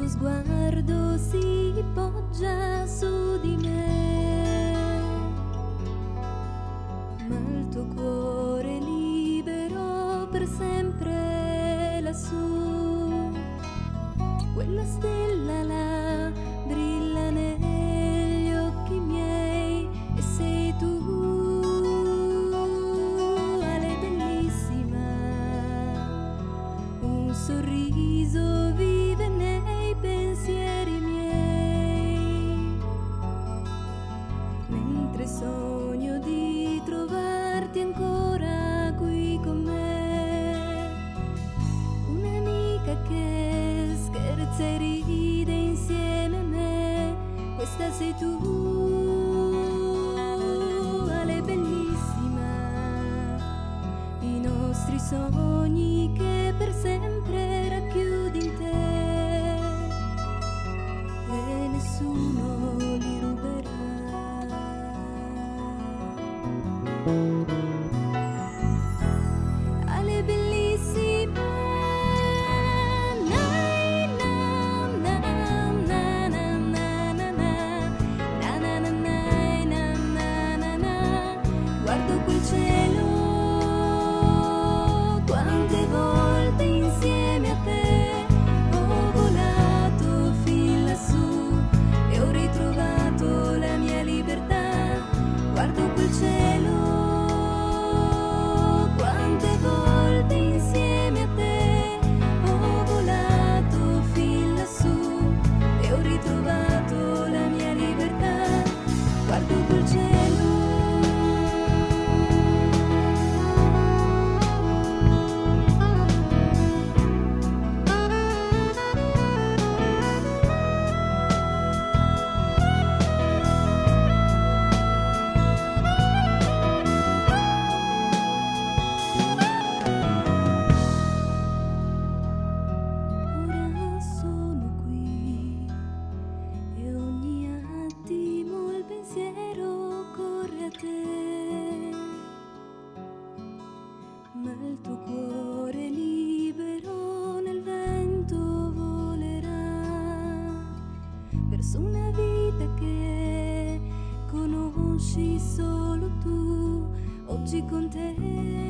sguardo si poggia su di me, ma il tuo cuore libero per sempre lassù. Quella stella là brilla negli occhi miei e sei tu, Ale bellissima, un sorriso vive nei pensieri miei, mentre sogno di trovarti ancora qui con me, un'amica che scherza e ride insieme a me. Questa sei tu, Ale bellissima, i nostri sogni che per sempre racchiudi in te e nessuno li ruberà. Ale bellissima, na na na na na na na na na na na. Guardo quel cielo, quante volte insieme a te ho volato fin lassù e ho ritrovato la mia libertà. Guardo quel cielo, quante volte insieme a te ho volato fin lassù e ho ritrovato la mia libertà. Guardo quel cielo. Ora sono qui e ogni attimo il pensiero corre a te, ma il tuo cuore libero nel vento volerà verso una vita che conosci solo tu. Oggi con te